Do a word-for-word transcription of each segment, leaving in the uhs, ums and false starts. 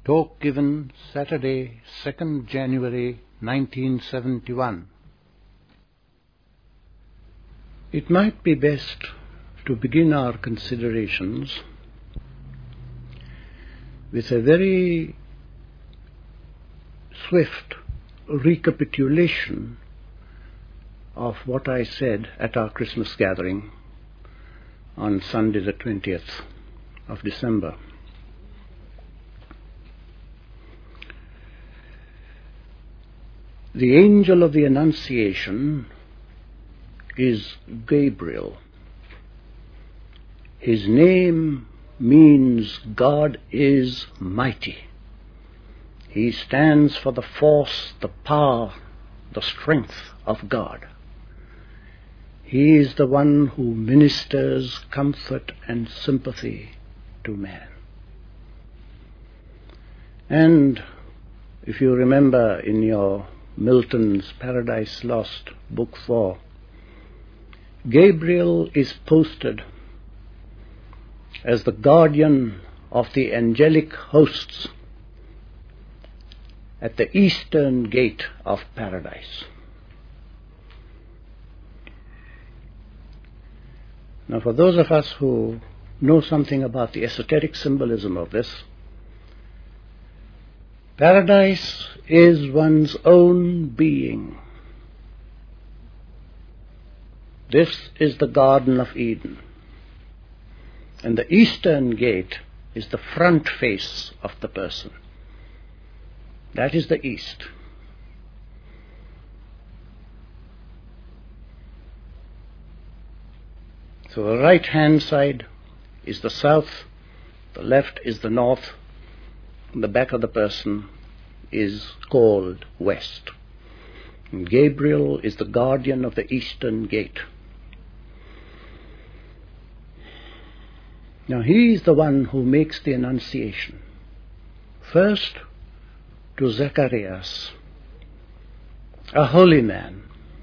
Talk given Saturday, second January nineteen seventy-one. It might be best to begin our considerations with a very swift recapitulation of what I said at our Christmas gathering on Sunday the twentieth of December. The angel of the Annunciation is Gabriel. His name means God is mighty. He stands for the force, the power, the strength of God. He is the one who ministers comfort and sympathy to man. And if you remember in your Milton's Paradise Lost, Book four, Gabriel is posted as the guardian of the angelic hosts at the eastern gate of paradise. Now, for those of us who know something about the esoteric symbolism of this, paradise is one's own being. This is the Garden of Eden. And the eastern gate is the front face of the person. That is the east. So the right-hand side is the south, the left is the north, and the back of the person is called west. And Gabriel is the guardian of the eastern gate. Now he is the one who makes the Annunciation. First to Zacharias, a holy man,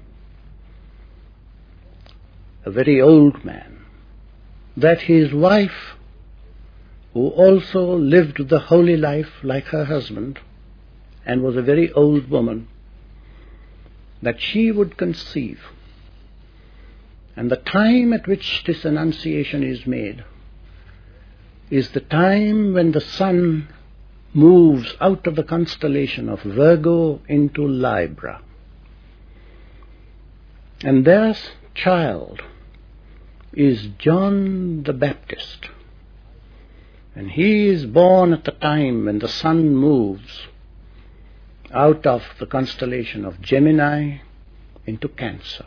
a very old man, that his wife, who also lived the holy life like her husband and was a very old woman, that she would conceive. And the time at which this Annunciation is made is the time when the sun moves out of the constellation of Virgo into Libra. And their child is John the Baptist. And he is born at the time when the sun moves out of the constellation of Gemini into Cancer.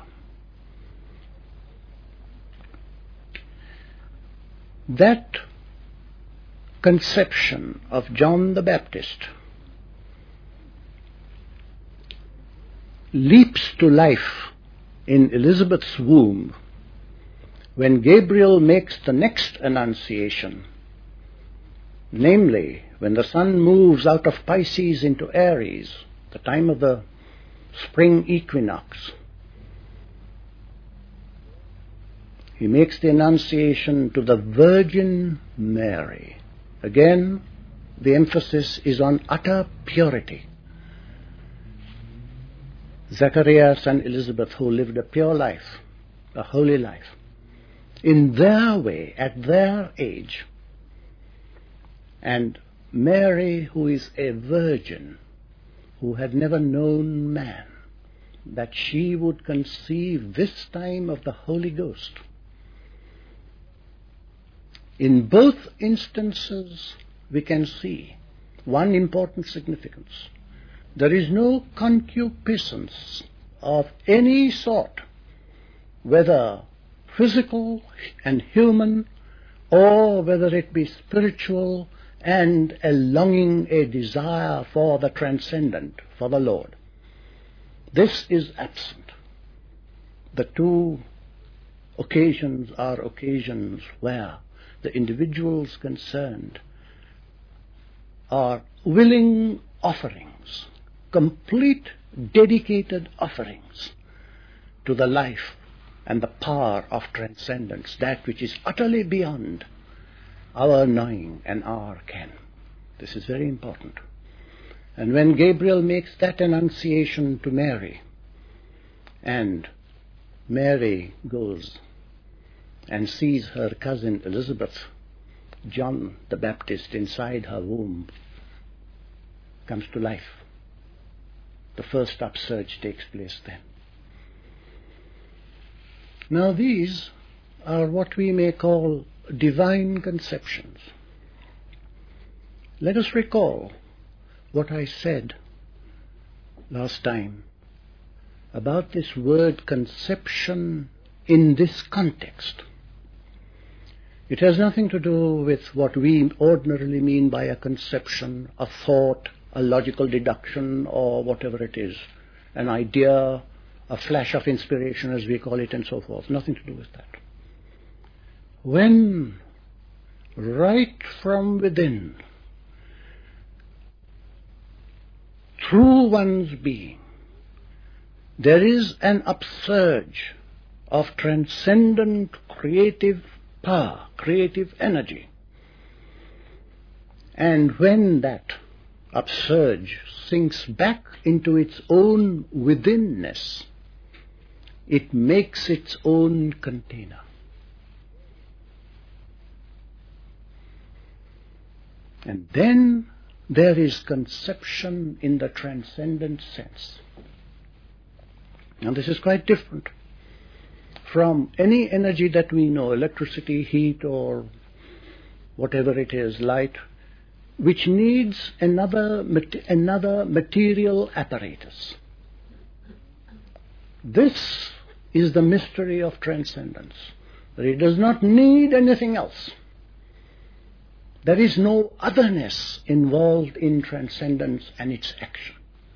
That conception of John the Baptist leaps to life in Elizabeth's womb when Gabriel makes the next Annunciation, namely when the sun moves out of Pisces into Aries, the time of the spring equinox. He makes the Annunciation to the Virgin Mary. Again, the emphasis is on utter purity. Zacharias and Elizabeth, who lived a pure life, a holy life, in their way, at their age, and Mary, who is a virgin, who had never known man, that she would conceive this time of the Holy Ghost. In both instances, we can see one important significance. There is no concupiscence of any sort, whether physical and human, or whether it be spiritual and a longing, a desire for the transcendent, for the Lord. This is absent. The two occasions are occasions where the individuals concerned are willing offerings, complete dedicated offerings to the life and the power of transcendence, that which is utterly beyond our knowing and our ken. This is very important. And when Gabriel makes that annunciation to Mary, and Mary goes and sees her cousin Elizabeth, John the Baptist inside her womb comes to life. The first upsurge takes place then. Now these are what we may call divine conceptions. Let us recall what I said last time about this word conception in this context. It has nothing to do with what we ordinarily mean by a conception, a thought, a logical deduction, or whatever it is, an idea, a flash of inspiration as we call it, and so forth. Nothing to do with that. When right from within, through one's being, there is an upsurge of transcendent creative power, creative energy. And when that upsurge sinks back into its own withinness, it makes its own container. And then there is conception in the transcendent sense. And this is quite different from any energy that we know, electricity, heat, or whatever it is, light, which needs another, another material apparatus. This is the mystery of transcendence, that it does not need anything else. There is no otherness involved in transcendence and its action.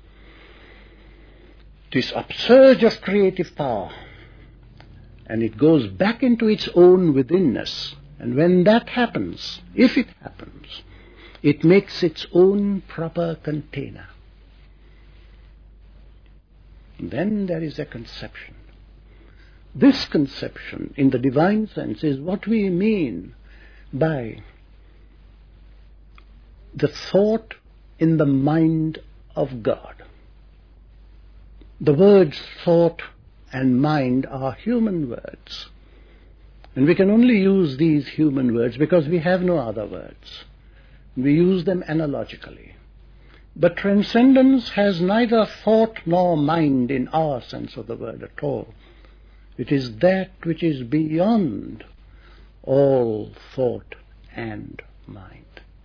This upsurge of creative power, and it goes back into its own withinness. And when that happens, if it happens, it makes its own proper container. Then there is a conception. This conception, in the divine sense, is what we mean by the thought in the mind of God. The words thought and mind are human words. And we can only use these human words because we have no other words. We use them analogically. But transcendence has neither thought nor mind in our sense of the word at all. It is that which is beyond all thought and mind.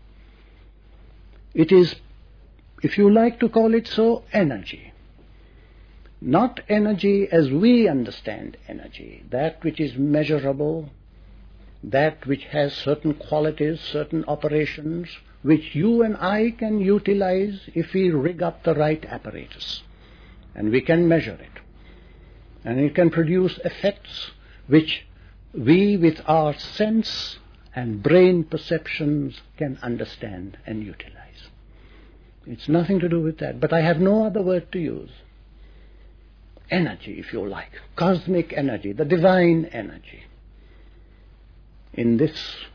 It is, if you like to call it so, energy. Not energy as we understand energy, that which is measurable, that which has certain qualities, certain operations, which you and I can utilize if we rig up the right apparatus. And we can measure it. And it can produce effects which we with our sense and brain perceptions can understand and utilize. It's nothing to do with that. But I have no other word to use. Energy, if you like. Cosmic energy, the divine energy. In this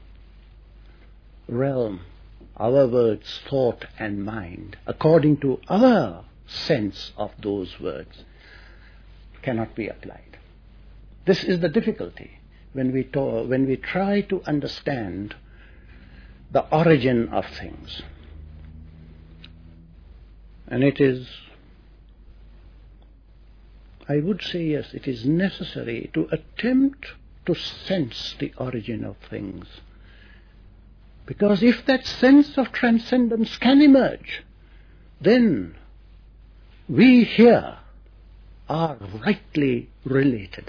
realm, our words, thought and mind, according to our sense of those words, cannot be applied. This is the difficulty when we talk, when we try to understand the origin of things. And it is, I would say yes, it is necessary to attempt to sense the origin of things. Because if that sense of transcendence can emerge, then we here are rightly related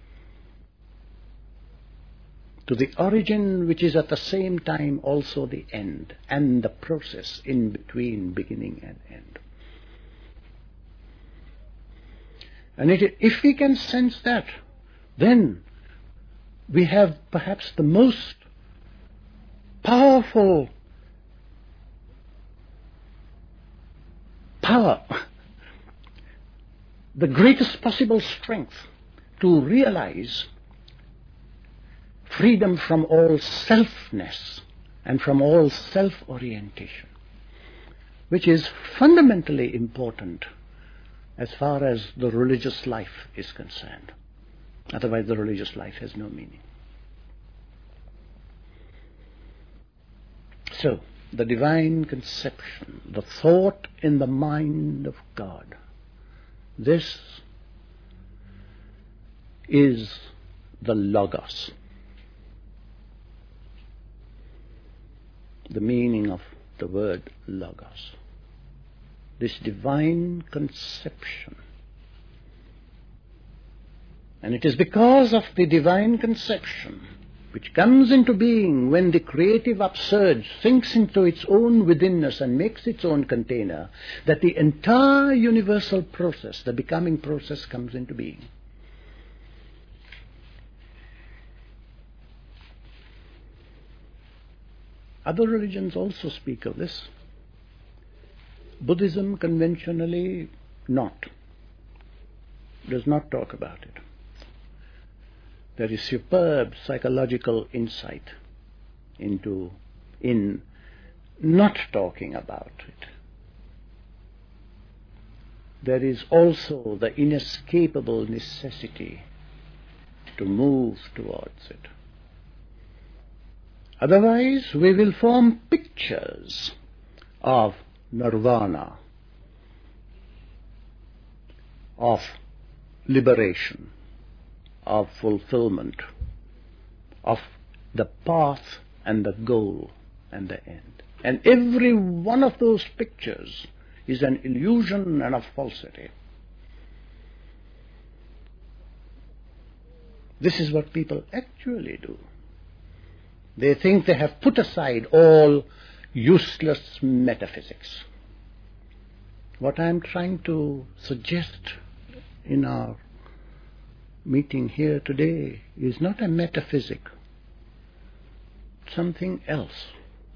to the origin which is at the same time also the end and the process in between beginning and end. And it, if we can sense that, then we have perhaps the most powerful power, the greatest possible strength to realize freedom from all selfness and from all self-orientation. which is fundamentally important as far as the religious life is concerned. Otherwise, the religious life has no meaning. So, the divine conception, the thought in the mind of God, this is the Logos. The meaning of the word Logos. This divine conception. And it is because of the divine conception which comes into being when the creative upsurge sinks into its own withinness and makes its own container, that the entire universal process, the becoming process, comes into being. Other religions also speak of this. Buddhism conventionally not, does not talk about it. There is superb psychological insight into, in not talking about it. There is also the inescapable necessity to move towards it. Otherwise, we will form pictures of nirvana, of liberation, of fulfillment, of the path and the goal and the end. And every one of those pictures is an illusion and a falsity. This is what people actually do. They think they have put aside all useless metaphysics. What I am trying to suggest in our meeting here today is not a metaphysic, something else.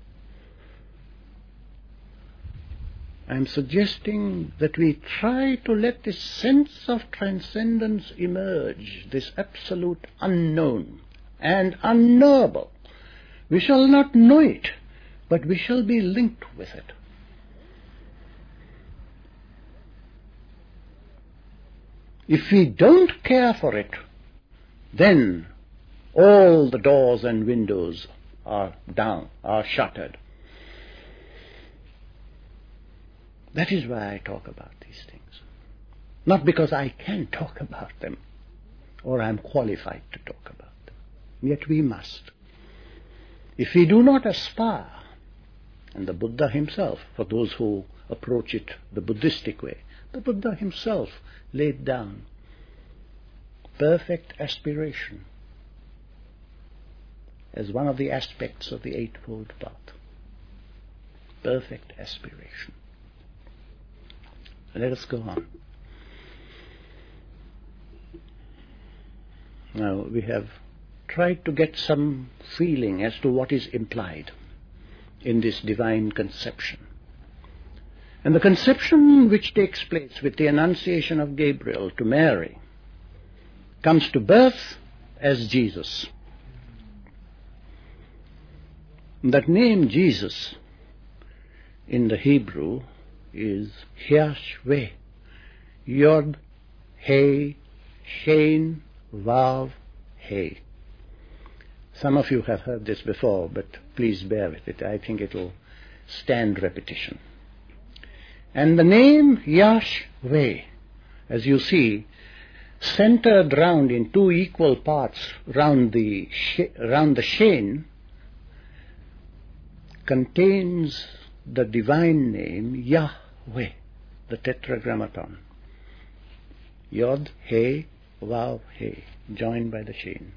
I am suggesting that we try to let this sense of transcendence emerge, this absolute unknown and unknowable. We shall not know it, but we shall be linked with it. If we don't care for it, then all the doors and windows are down, are shuttered. That is why I talk about these things. Not because I can talk about them, or I am qualified to talk about them. Yet we must. If we do not aspire, and the Buddha himself, for those who approach it the Buddhistic way, the Buddha himself laid down perfect aspiration as one of the aspects of the Eightfold Path. Perfect aspiration. Let us go on. Now, we have tried to get some feeling as to what is implied in this divine conception. And the conception which takes place with the Annunciation of Gabriel to Mary comes to birth as Jesus. That name Jesus in the Hebrew is Yahshua, Yod, He, Shein, Vav, He. Some of you have heard this before, but please bear with it. I think it will stand repetition. And the name Yahshua, as you see, centered round in two equal parts round the round the Shein, contains the divine name Yahweh, the Tetragrammaton. Yod, He, Vav, He, joined by the Shein.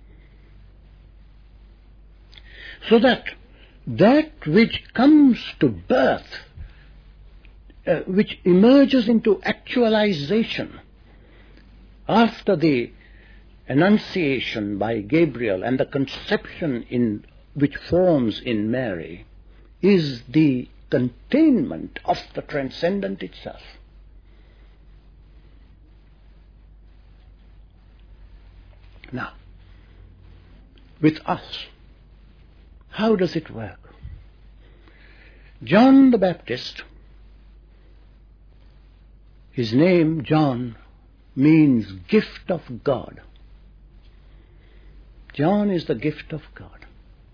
So that that which comes to birth, uh, which emerges into actualization after the Annunciation by Gabriel and the conception in which forms in Mary, is the containment of the transcendent itself. Now, with us, how does it work? John the Baptist His name, John, means gift of God. John is the gift of God.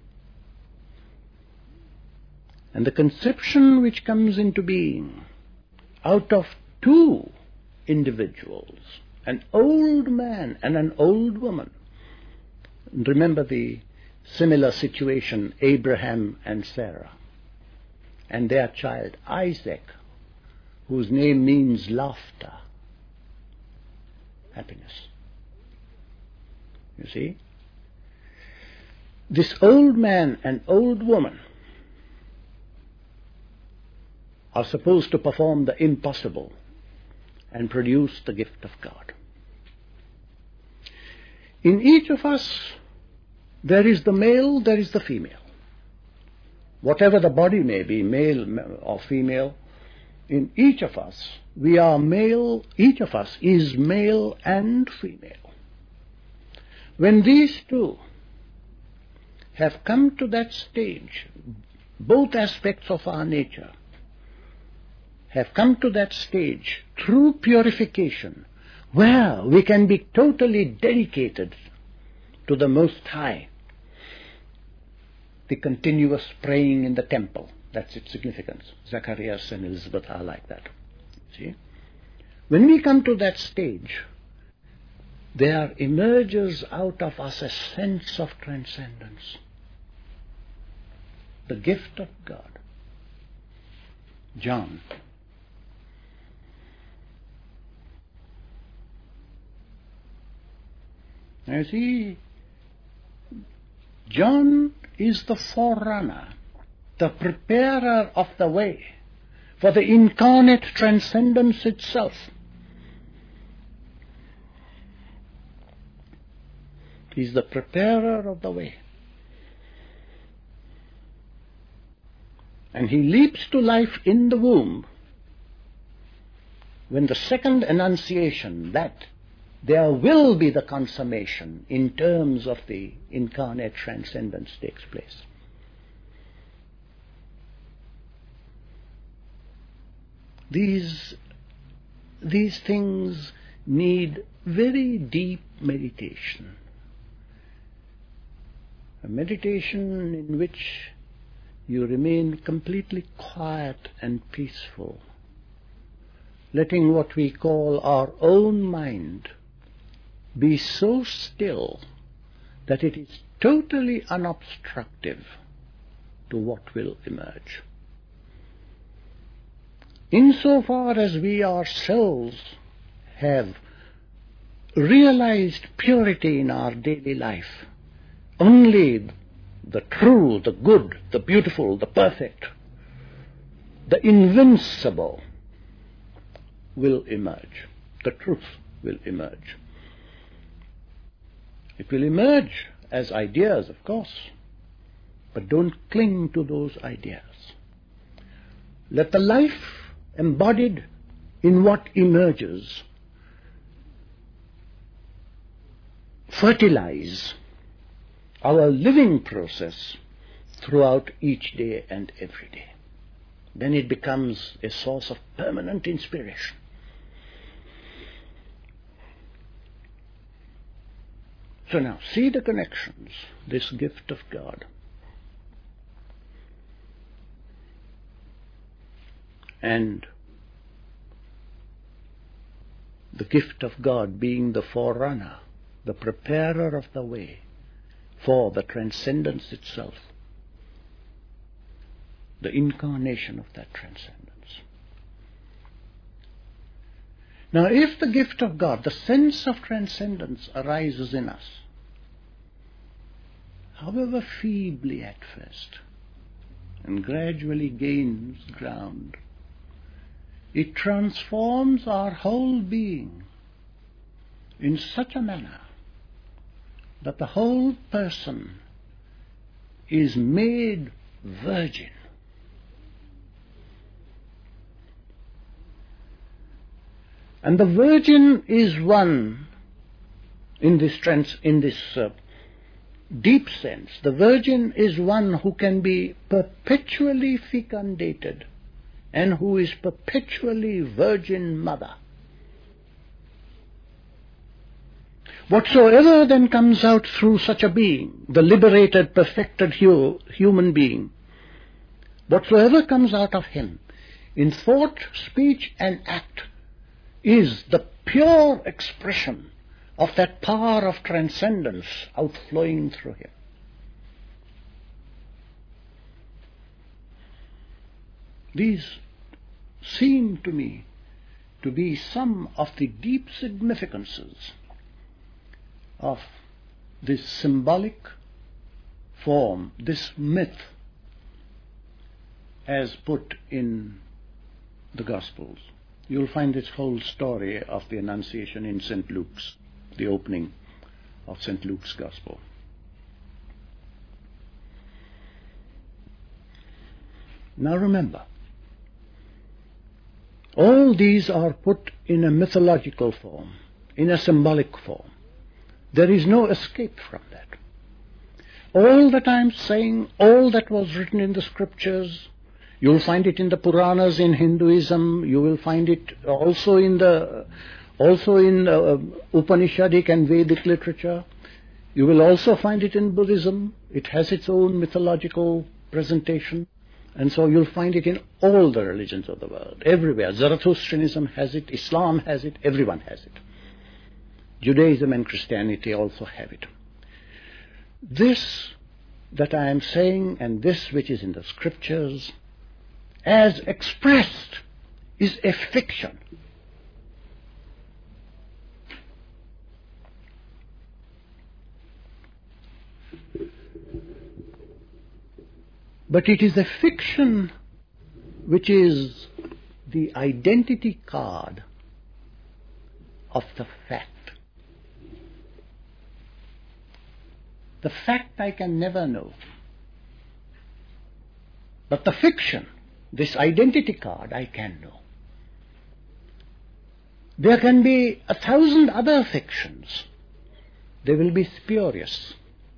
And the conception which comes into being out of two individuals, an old man and an old woman. Remember the similar situation, Abraham and Sarah, and their child Isaac, whose name means laughter, happiness. You see? This old man and old woman are supposed to perform the impossible and produce the gift of God. In each of us, there is the male, there is the female. Whatever the body may be, male or female, in each of us, we are male, each of us is male and female. When these two have come to that stage, both aspects of our nature have come to that stage through purification, where we can be totally dedicated to the Most High. The continuous praying in the temple, that's its significance. Zacharias and Elizabeth are like that. See? When we come to that stage, there emerges out of us a sense of transcendence, the gift of God. John. Now see, John is the forerunner, the preparer of the way for the incarnate transcendence itself. He is the preparer of the way. And he leaps to life in the womb when the second annunciation, that there will be the consummation in terms of the incarnate transcendence, takes place. These, these things need very deep meditation. A meditation in which you remain completely quiet and peaceful, letting what we call our own mind be so still that it is totally unobstructive to what will emerge. Insofar as we ourselves have realized purity in our daily life, only the true, the good, the beautiful, the perfect, the invincible will emerge. The truth will emerge. It will emerge as ideas, of course, but don't cling to those ideas. Let the life embodied in what emerges fertilize our living process throughout each day and every day. Then it becomes a source of permanent inspiration. So now, see the connections, this gift of God. And the gift of God being the forerunner, the preparer of the way for the transcendence itself, the incarnation of that transcendence. Now, if the gift of God, the sense of transcendence, arises in us, however feebly at first, and gradually gains ground, it transforms our whole being in such a manner that the whole person is made virgin. And the virgin is one, in this trans, in this uh, deep sense, the virgin is one who can be perpetually fecundated and who is perpetually virgin mother. Whatsoever then comes out through such a being, the liberated, perfected hu- human being, whatsoever comes out of him, in thought, speech and act, is the pure expression of that power of transcendence outflowing through him. These seem to me to be some of the deep significances of this symbolic form, this myth, as put in the Gospels. You'll find this whole story of the Annunciation in Saint Luke's, the opening of Saint Luke's Gospel. Now remember, all these are put in a mythological form, in a symbolic form. There is no escape from that. All that I'm saying, all that was written in the scriptures, you'll find it in the Puranas in Hinduism, you will find it also in the also in uh, Upanishadic and Vedic literature. You will also find it in Buddhism. It has its own mythological presentation. And so you'll find it in all the religions of the world, everywhere. Zoroastrianism has it, Islam has it, everyone has it. Judaism and Christianity also have it. This that I am saying, and this which is in the scriptures, as expressed, is a fiction. But it is a fiction which is the identity card of the fact. The fact I can never know. But the fiction, this identity card, I can know. There can be a thousand other fictions. They will be spurious.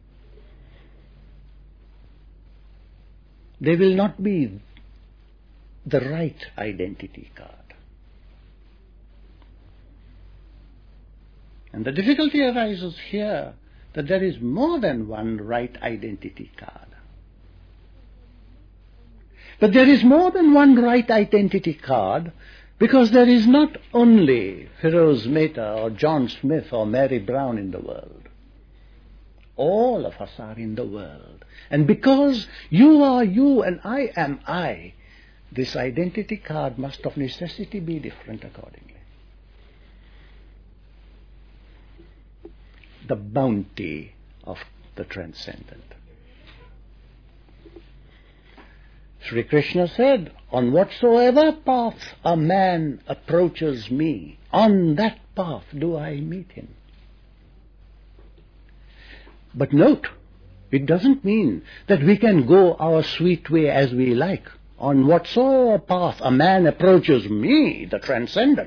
They will not be the right identity card. And the difficulty arises here that there is more than one right identity card. But there is more than one right identity card because there is not only Feroz Mehta or John Smith or Mary Brown in the world. All of us are in the world. And because you are you and I am I, this identity card must of necessity be different accordingly. The bounty of the transcendent. Sri Krishna said, on whatsoever path a man approaches me, on that path do I meet him. But note, it doesn't mean that we can go our sweet way as we like. On whatsoever path a man approaches me, the transcendent.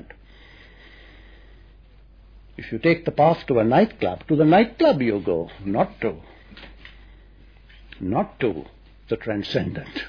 If you take the path to a nightclub, to the nightclub you go, not to, not to the transcendent.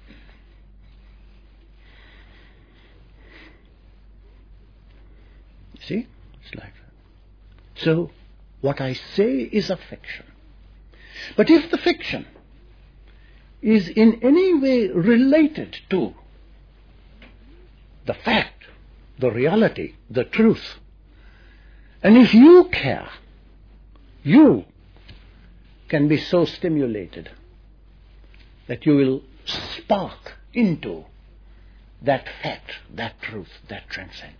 See? It's like that. So, what I say is a fiction. But if the fiction is in any way related to the fact, the reality, the truth, and if you care, you can be so stimulated that you will spark into that fact, that truth, that transcendence.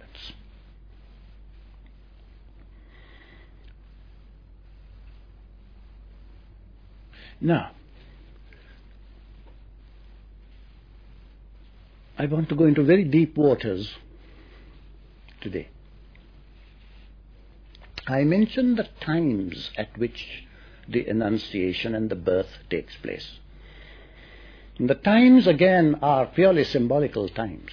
Now, I want to go into very deep waters today. I mentioned the times at which the Annunciation and the birth takes place. And the times, again, are purely symbolical times.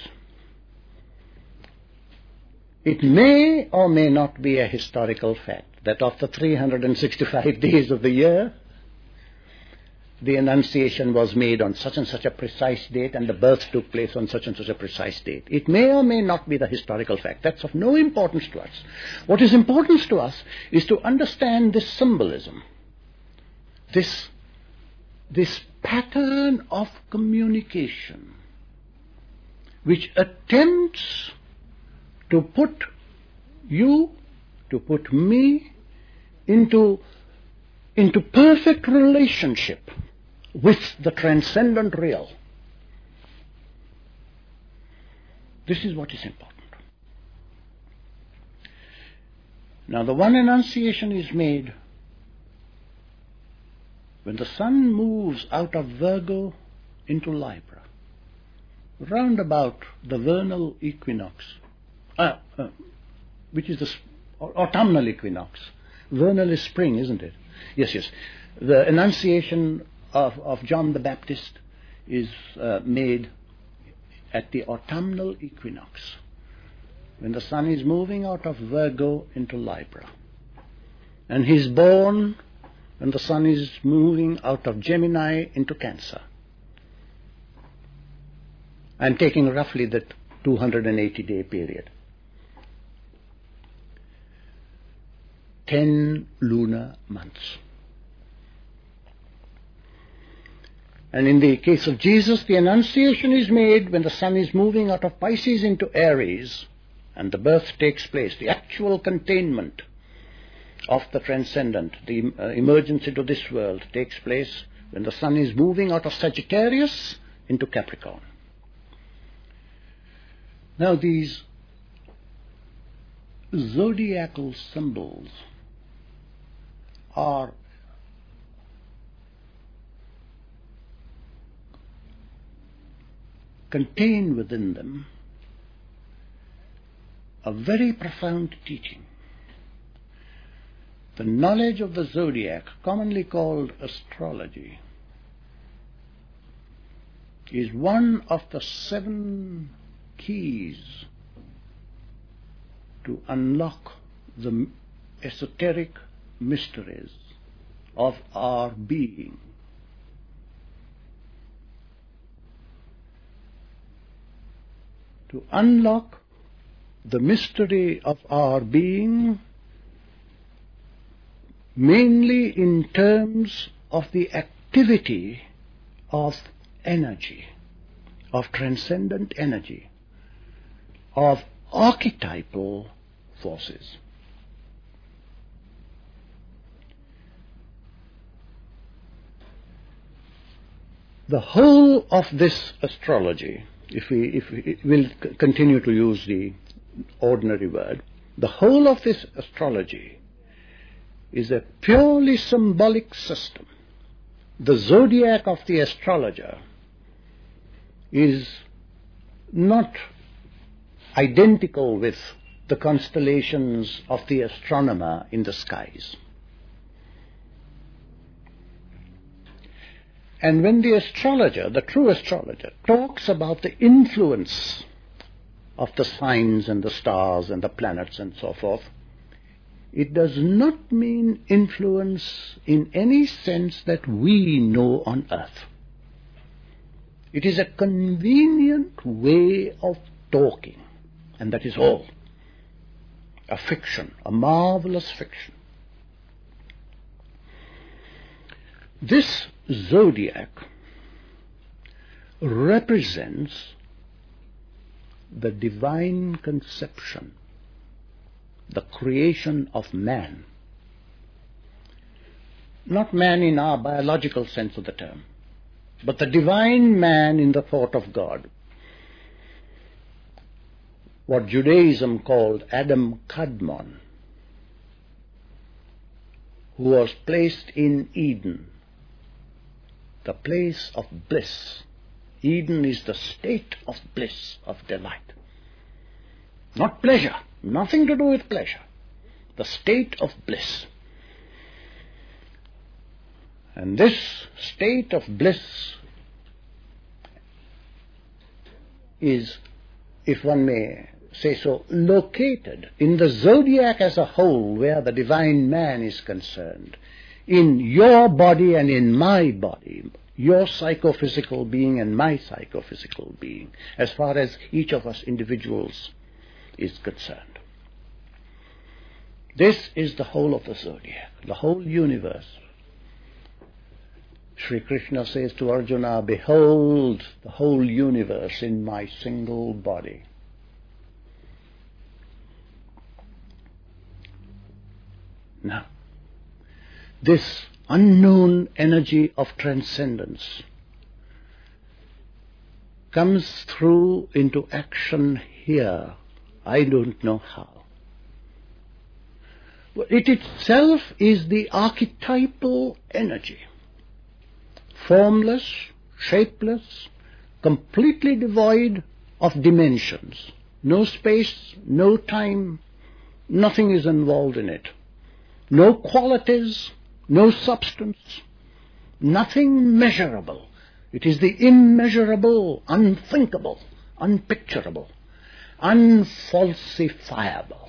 It may or may not be a historical fact that of the three hundred sixty-five days of the year, the Annunciation was made on such and such a precise date and the birth took place on such and such a precise date. It may or may not be the historical fact. That's of no importance to us. What is important to us is to understand this symbolism, this, this pattern of communication which attempts to put you, to put me into, into perfect relationship with the transcendent real. This is what is important. Now, the one Annunciation is made when the sun moves out of Virgo into Libra, round about the vernal equinox, uh, uh, which is the sp- autumnal equinox. Vernal is spring, isn't it? Yes, yes. The Annunciation of, of John the Baptist is uh, made at the autumnal equinox, when the sun is moving out of Virgo into Libra. And he is born when the sun is moving out of Gemini into Cancer. I'm taking roughly the two hundred eighty day period. Ten lunar months. And in the case of Jesus, the Annunciation is made when the sun is moving out of Pisces into Aries, and the birth takes place, the actual containment of the transcendent, the uh, emergence into this world takes place when the sun is moving out of Sagittarius into Capricorn. Now, these zodiacal symbols are contain within them a very profound teaching. The knowledge of the zodiac, commonly called astrology, is one of the seven keys to unlock the esoteric mysteries of our being. To unlock the mystery of our being, mainly in terms of the activity of energy, of transcendent energy, of archetypal forces. The whole of this astrology, if we, if we will continue to use the ordinary word, the whole of this astrology is a purely symbolic system. The zodiac of the astrologer is not identical with the constellations of the astronomer in the skies. And when the astrologer, the true astrologer, talks about the influence of the signs and the stars and the planets and so forth, it does not mean influence in any sense that we know on earth. It is a convenient way of talking, and that is all. A fiction, a marvelous fiction. This zodiac represents the divine conception, the creation of man. Not man in our biological sense of the term, but the divine man in the thought of God. What Judaism called Adam Kadmon, who was placed in Eden, the place of bliss. Eden is the state of bliss, of delight. Not pleasure, nothing to do with pleasure. The state of bliss. And this state of bliss is, if one may say so, located in the zodiac as a whole, where the divine man is concerned, in your body and in my body, your psychophysical being and my psychophysical being, as far as each of us individuals is concerned. This is the whole of the zodiac, the whole universe. Sri Krishna says to Arjuna, behold the whole universe in my single body. Now, this unknown energy of transcendence comes through into action here. I don't know how. But it itself is the archetypal energy. Formless, shapeless, completely devoid of dimensions. No space, no time, nothing is involved in it. No qualities, no substance, nothing measurable. It is the immeasurable, unthinkable, unpicturable, unfalsifiable.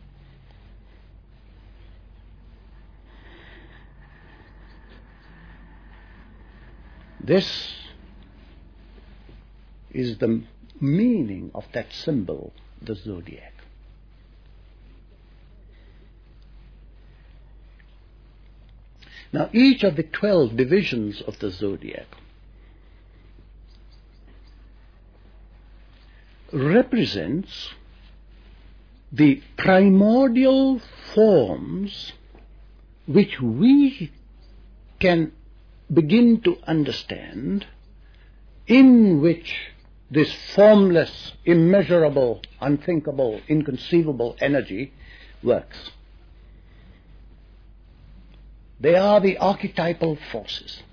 This is the meaning of that symbol, the zodiac. Now, each of the twelve divisions of the zodiac represents the primordial forms which we can begin to understand, in which this formless, immeasurable, unthinkable, inconceivable energy works. They are the archetypal forces.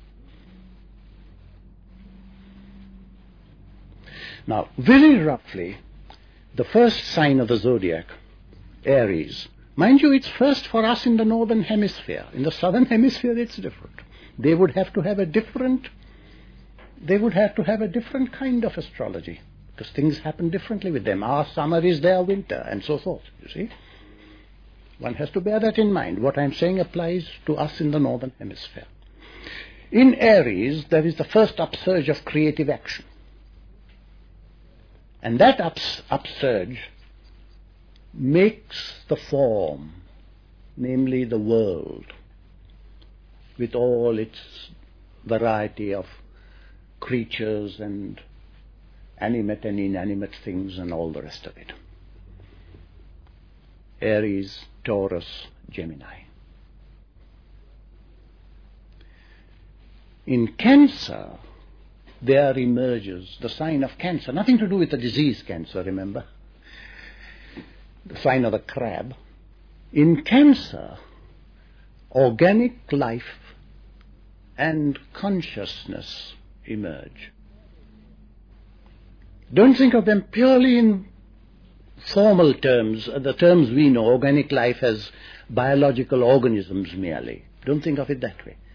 Now, very roughly, the first sign of the zodiac, Aries, mind you, it's first for us in the northern hemisphere. In the southern hemisphere, it's different. They would have to have a different, they would have to have a different kind of astrology, because things happen differently with them. Our summer is their winter, and so forth, you see. One has to bear that in mind. What I'm saying applies to us in the northern hemisphere. In Aries, there is the first upsurge of creative action. And that ups, upsurge makes the form, namely the world, with all its variety of creatures and animate and inanimate things and all the rest of it. Aries, Taurus, Gemini. In Cancer, there emerges the sign of Cancer, nothing to do with the disease cancer, remember? The sign of the crab. In Cancer, organic life and consciousness emerge. Don't think of them purely in formal terms, the terms we know, organic life as biological organisms merely. Don't think of it that way.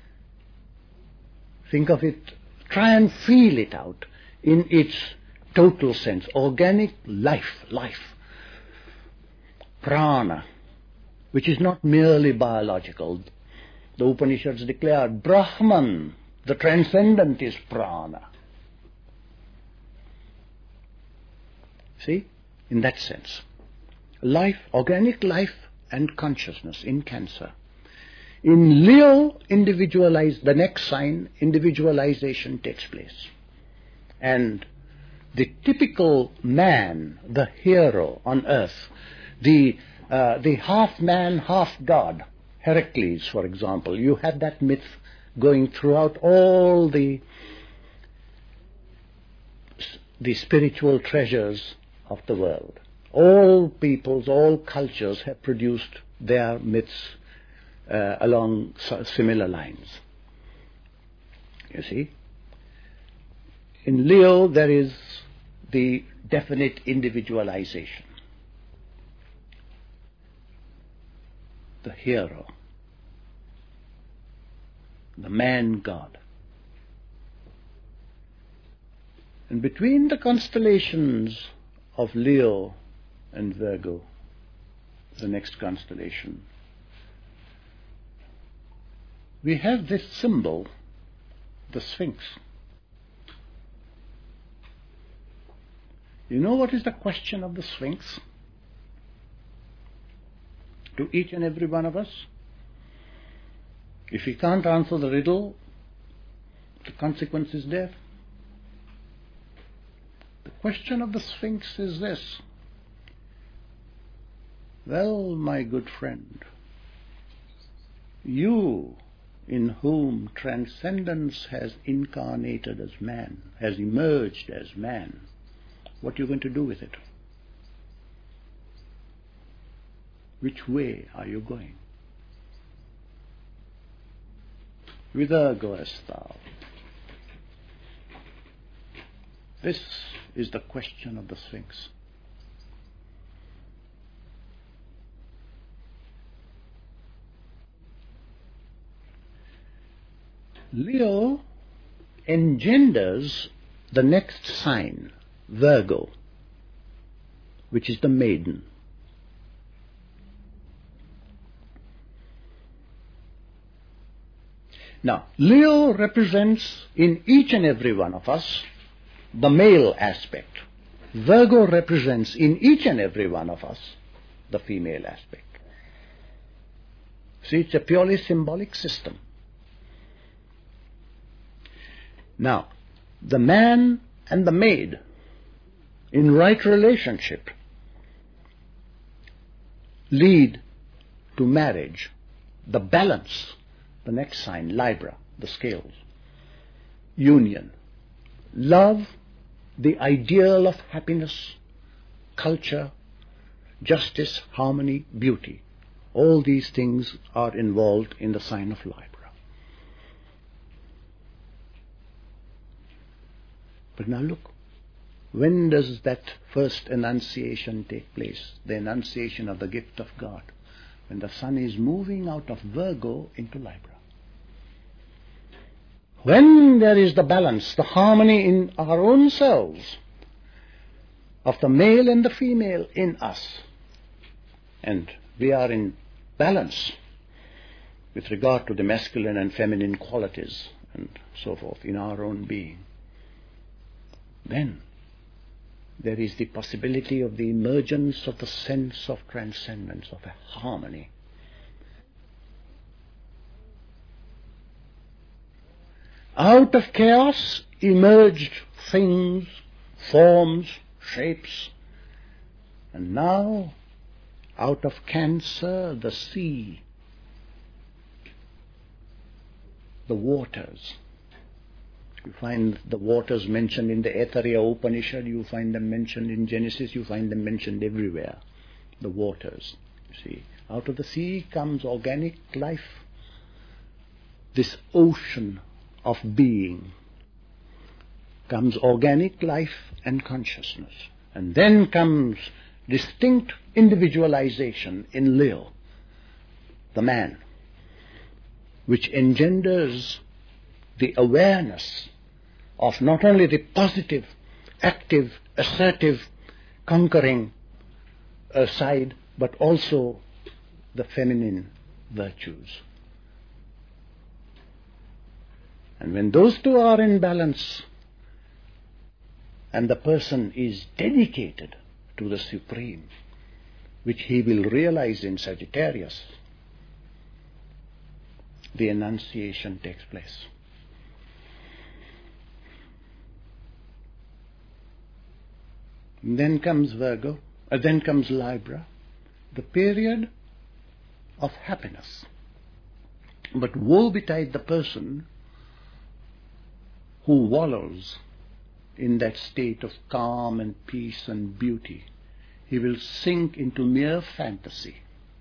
Think of it, try and feel it out in its total sense. Organic life, life. Prana, which is not merely biological. The Upanishads declare Brahman, the transcendent, is prana. See? In that sense. Life, organic life and consciousness in Cancer. In Leo, individualize, the next sign, individualization takes place. And the typical man, the hero on earth, the, uh, the half man, half god, Heracles, for example, you have that myth going throughout all the, the spiritual treasures of the world. All peoples, all cultures have produced their myths uh, along similar lines. You see? In Leo, there is the definite individualization. The hero, the man-god. And between the constellations of Leo and Virgo, the next constellation, we have this symbol, the Sphinx. You know what is the question of the Sphinx? To each and every one of us? If we can't answer the riddle, the consequence is death. The question of the Sphinx is this. Well, my good friend, you in whom transcendence has incarnated as man, has emerged as man, what are you going to do with it? Which way are you going? Whither goest thou? This is the question of the Sphinx. Leo engenders the next sign, Virgo, which is the maiden. Now, Leo represents in each and every one of us the male aspect. Virgo represents in each and every one of us the female aspect. See, it's a purely symbolic system. Now, the man and the maid in right relationship lead to marriage. The balance, the next sign, Libra, the scales. Union. Love, the ideal of happiness, culture, justice, harmony, beauty. All these things are involved in the sign of Libra. But now look, when does that first annunciation take place? The annunciation of the gift of God. When the sun is moving out of Virgo into Libra. When there is the balance, the harmony in our own selves, of the male and the female in us, and we are in balance with regard to the masculine and feminine qualities and so forth in our own being, then there is the possibility of the emergence of the sense of transcendence, of a harmony. Out of chaos emerged things, forms, shapes, and now out of Cancer, the sea, the waters. You find the waters mentioned in the Aitareya Upanishad, you find them mentioned in Genesis, you find them mentioned everywhere. The waters, you see. Out of the sea comes organic life, this ocean of being, comes organic life and consciousness. And then comes distinct individualization in Leo, the man, which engenders the awareness of not only the positive, active, assertive, conquering uh, side, but also the feminine virtues. And when those two are in balance, and the person is dedicated to the Supreme, which he will realize in Sagittarius, the Annunciation takes place. And then comes Virgo, uh, then comes Libra, the period of happiness. But woe betide the person who wallows in that state of calm and peace and beauty. He will sink into mere fantasy,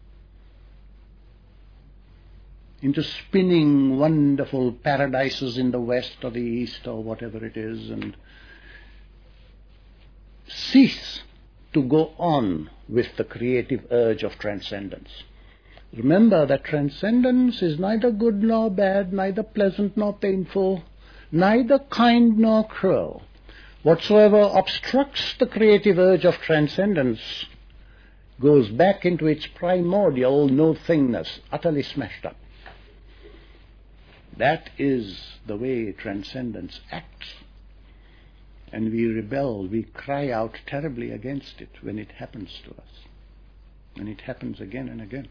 into spinning wonderful paradises in the west or the east or whatever it is, and cease to go on with the creative urge of transcendence. Remember that transcendence is neither good nor bad, neither pleasant nor painful, neither kind nor cruel. Whatsoever obstructs the creative urge of transcendence goes back into its primordial no-thingness, utterly smashed up. That is the way transcendence acts. And we rebel, we cry out terribly against it when it happens to us. And it happens again and again.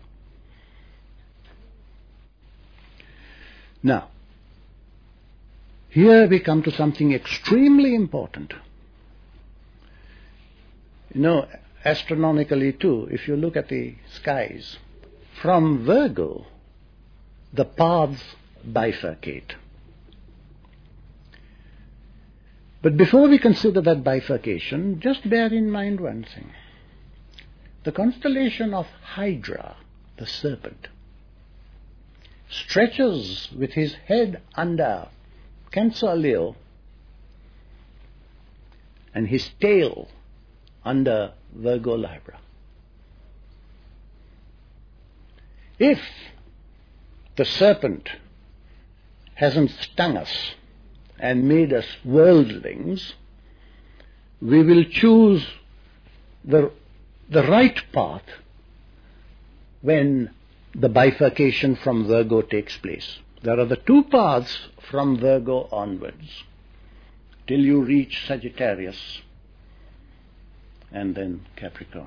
Now, here we come to something extremely important. You know, astronomically too, if you look at the skies, from Virgo, the paths bifurcate. But before we consider that bifurcation, just bear in mind one thing. The constellation of Hydra, the serpent, stretches with his head under Cancer Leo and his tail under Virgo Libra. If the serpent hasn't stung us and made us worldlings, we will choose the, the right path when the bifurcation from Virgo takes place. There are the two paths from Virgo onwards, till you reach Sagittarius and then Capricorn.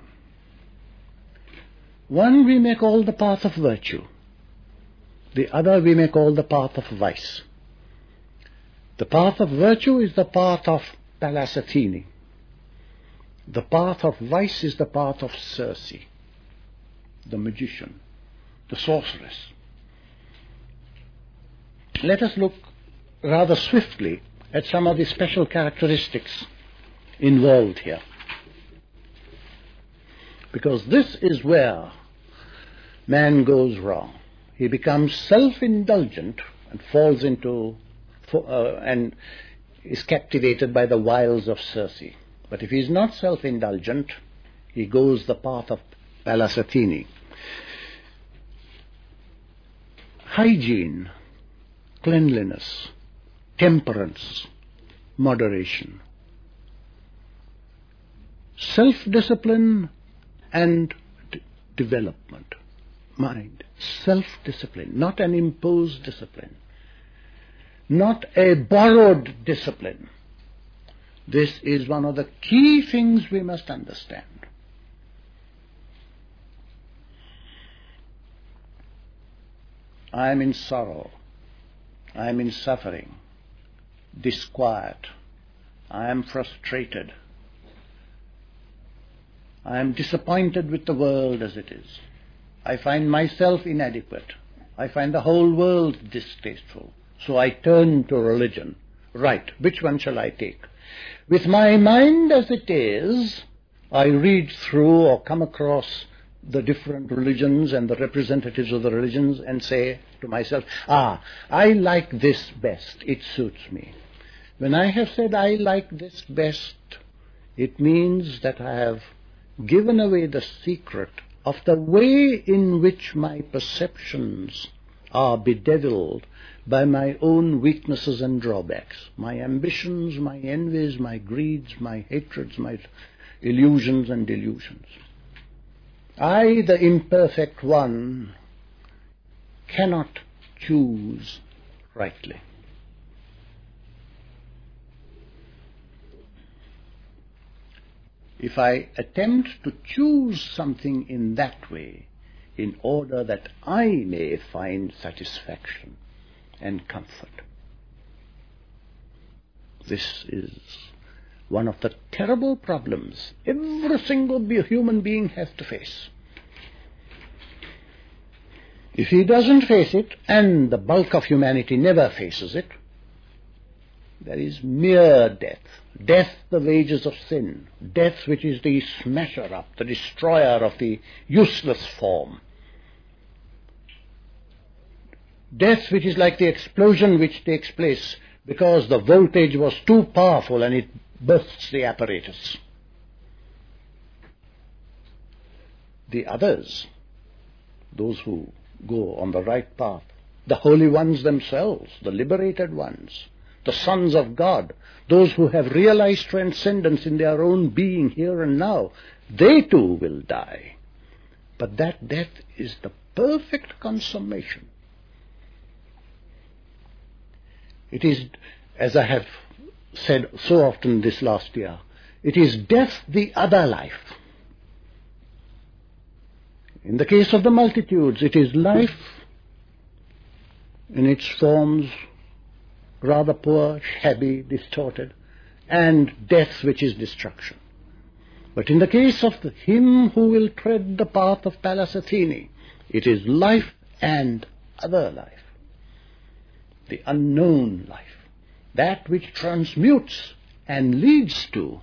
One we may call the path of virtue. The other we may call the path of vice. The path of virtue is the path of Pallas Athene. The path of vice is the path of Circe, the magician, the sorceress. Let us look rather swiftly at some of the special characteristics involved here. Because this is where man goes wrong. He becomes self-indulgent and falls into, uh, and is captivated by the wiles of Circe. But if he is not self-indulgent, he goes the path of Pallas Athene. Hygiene, cleanliness, temperance, moderation, self-discipline and d- development. Mind, self-discipline, not an imposed discipline, not a borrowed discipline. This is one of the key things we must understand. I am in sorrow, I am in suffering, disquiet, I am frustrated, I am disappointed with the world as it is. I find myself inadequate. I find the whole world distasteful. So I turn to religion. Right, which one shall I take? With my mind as it is, I read through or come across the different religions and the representatives of the religions and say to myself, ah, I like this best. It suits me. When I have said I like this best, it means that I have given away the secret of the way in which my perceptions are bedeviled by my own weaknesses and drawbacks, my ambitions, my envies, my greeds, my hatreds, my illusions and delusions. I, the imperfect one, cannot choose rightly. If I attempt to choose something in that way, in order that I may find satisfaction and comfort, this is one of the terrible problems every single human being has to face. If he doesn't face it, and the bulk of humanity never faces it, there is mere death. Death, the wages of sin. Death, which is the smasher up, the destroyer of the useless form. Death, which is like the explosion which takes place because the voltage was too powerful and it bursts the apparatus. The others, those who go on the right path, the holy ones themselves, the liberated ones, the sons of God, those who have realized transcendence in their own being here and now, they too will die. But that death is the perfect consummation. It is, as I have said so often this last year, it is death the other life. In the case of the multitudes, it is life in its forms, rather poor, shabby, distorted, and death which is destruction. But in the case of the, him who will tread the path of Pallas Athene, it is life and other life, the unknown life, that which transmutes and leads to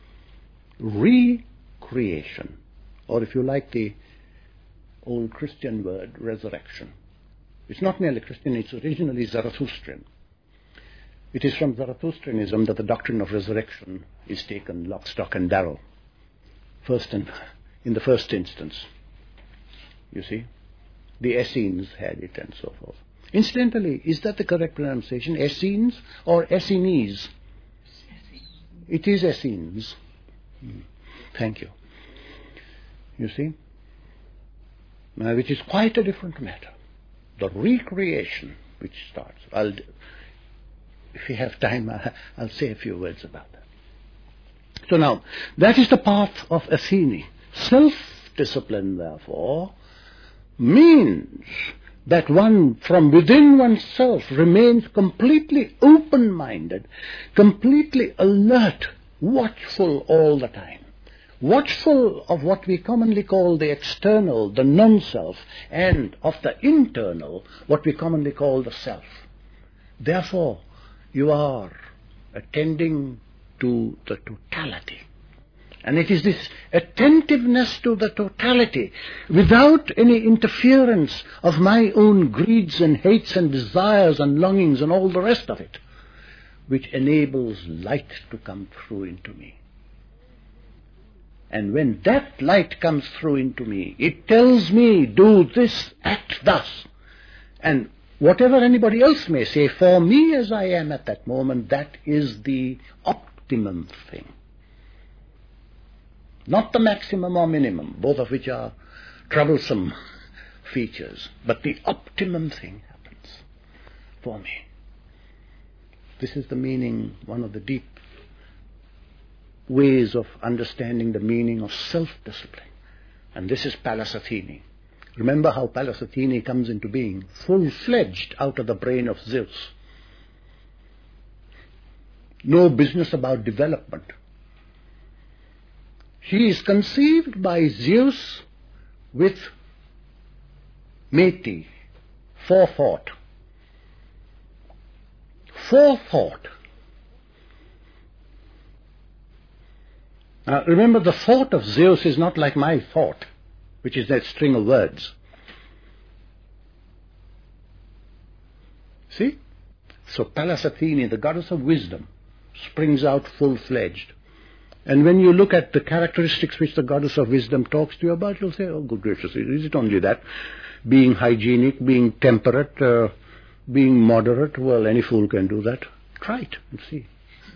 recreation, or if you like the old Christian word, resurrection. It's not merely Christian, it's originally Zarathustrian. It is from Zarathustrianism that the doctrine of resurrection is taken lock, stock and barrel. First and in the first instance, you see, the Essenes had it and so forth. Incidentally, is that the correct pronunciation, Essenes or Essenes? It is Essenes. Hmm. Thank you. You see, now, which is quite a different matter. The recreation which starts. I'll, if we have time, I'll say a few words about that. So now, that is the path of Athene. Self-discipline, therefore, means that one from within oneself remains completely open-minded, completely alert, watchful all the time. Watchful of what we commonly call the external, the non-self, and of the internal, what we commonly call the self. Therefore, you are attending to the totality. And it is this attentiveness to the totality, without any interference of my own greeds and hates and desires and longings and all the rest of it, which enables light to come through into me. And when that light comes through into me, it tells me, do this, act thus. And whatever anybody else may say, for me as I am at that moment, that is the optimum thing. Not the maximum or minimum, both of which are troublesome features, but the optimum thing happens for me. This is the meaning, one of the deep ways of understanding the meaning of self-discipline. And this is Pallas Athene. Remember how Pallas Athene comes into being, full-fledged out of the brain of Zeus. No business about development. She is conceived by Zeus with Meti, forethought. Forethought. Now remember, the thought of Zeus is not like my thought, which is that string of words. See? So Pallas Athene, the goddess of wisdom, springs out full-fledged. And when you look at the characteristics which the goddess of wisdom talks to you about, you'll say, oh, good gracious, is it only that? Being hygienic, being temperate, uh, being moderate, well, any fool can do that. Try it and see.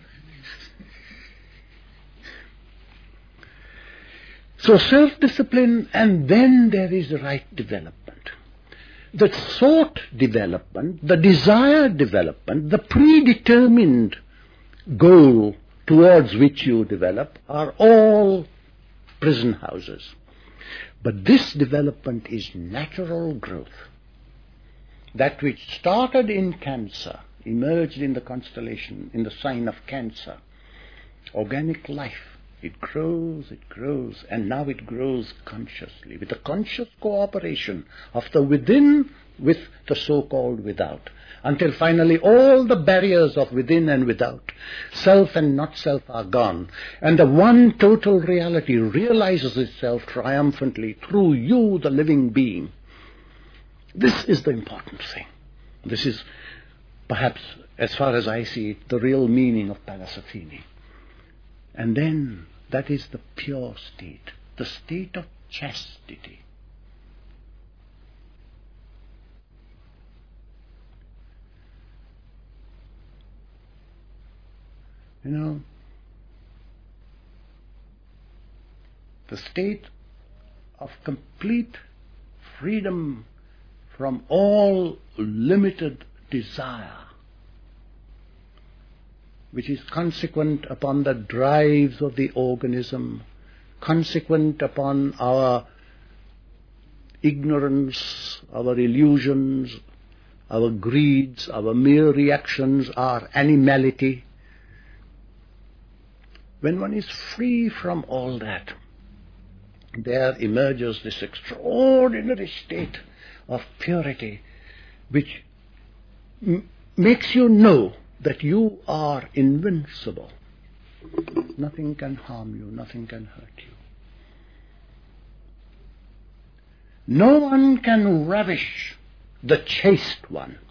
So self-discipline, and then there is right development. The thought development, the desire development, the predetermined goal towards which you develop are all prison houses. But this development is natural growth. That which started in Cancer, emerged in the constellation, in the sign of Cancer, organic life. It grows, it grows, and now it grows consciously, with the conscious cooperation of the within with the so-called without, until finally all the barriers of within and without, self and not self, are gone, and the one total reality realizes itself triumphantly through you, the living being. This is the important thing. This is, perhaps, as far as I see it, the real meaning of Pallas Athene. And then, that is the pure state, the state of chastity. You know, the state of complete freedom from all limited desire which is consequent upon the drives of the organism, consequent upon our ignorance, our illusions, our greeds, our mere reactions, our animality. When one is free from all that, there emerges this extraordinary state of purity which m- makes you know that you are invincible. Nothing can harm you, nothing can hurt you. No one can ravish the chaste one.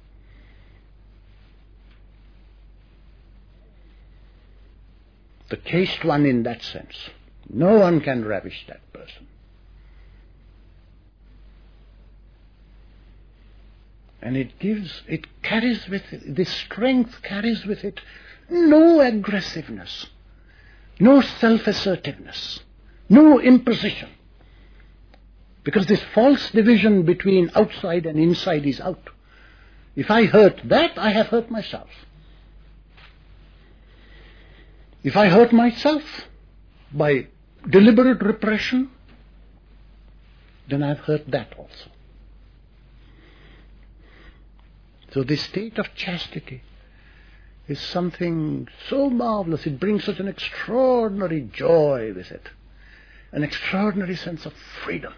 The chaste one in that sense. No one can ravish that person. And it gives, it carries with it, this strength carries with it no aggressiveness, no self-assertiveness, no imposition. Because this false division between outside and inside is out. If I hurt that, I have hurt myself. If I hurt myself by deliberate repression, then I've hurt that also. So this state of chastity is something so marvelous. It brings such an extraordinary joy with it, an extraordinary sense of freedom.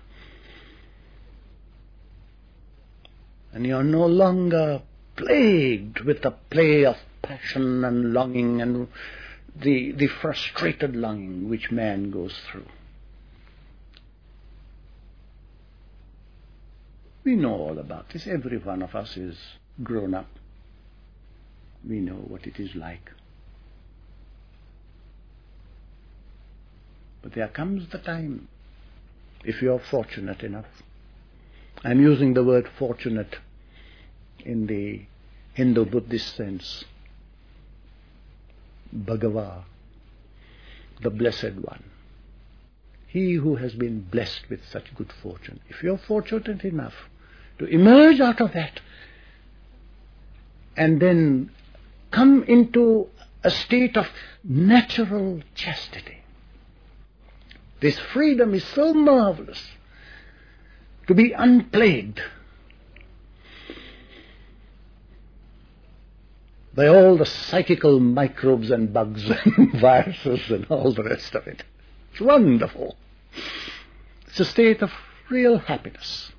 And you are no longer plagued with the play of passion and longing and the, the frustrated longing which man goes through. We know all about this. Every one of us is grown up. We know what it is like. But there comes the time, if you are fortunate enough. I'm using the word fortunate in the Hindu-Buddhist sense. Bhagava, the Blessed One. He who has been blessed with such good fortune. If you're fortunate enough to emerge out of that and then come into a state of natural chastity. This freedom is so marvelous, to be unplagued by all the psychical microbes and bugs and viruses and all the rest of it. It's wonderful. It's a state of real happiness